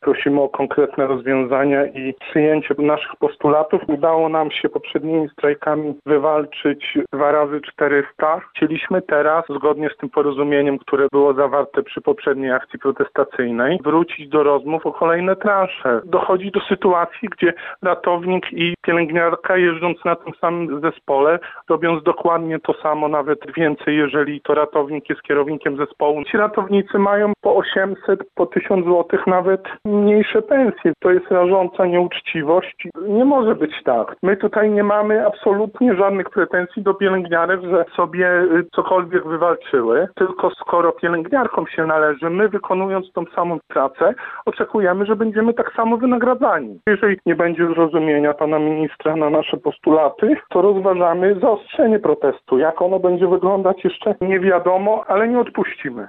Prosimy o konkretne rozwiązania i przyjęcie naszych postulatów. Udało nam się poprzednimi strajkami wywalczyć 2 razy 400. Chcieliśmy teraz, zgodnie z tym porozumieniem, które było zawarte przy poprzedniej akcji protestacyjnej, wrócić do rozmów o kolejne transze. Dochodzi do sytuacji, gdzie ratownik i pielęgniarka, jeżdżąc na tym samym zespole, robiąc dokładnie to samo, nawet więcej, jeżeli to ratownik jest kierownikiem zespołu. Ci ratownicy mają po 800, po 1000 zł nawet mniejsze pensje. To jest rażąca nieuczciwość. Nie może być tak. My tutaj nie mamy absolutnie żadnych pretensji do pielęgniarek, że sobie cokolwiek wywalczyły, tylko skoro pielęgniarkom się należy, my wykonując tą samą pracę, oczekujemy, że będziemy tak samo wynagradzani. Jeżeli nie będzie zrozumienia pana ministra na nasze postulaty, to rozważamy zaostrzenie protestu. Jak ono będzie wyglądać jeszcze nie wiadomo, ale nie odpuścimy.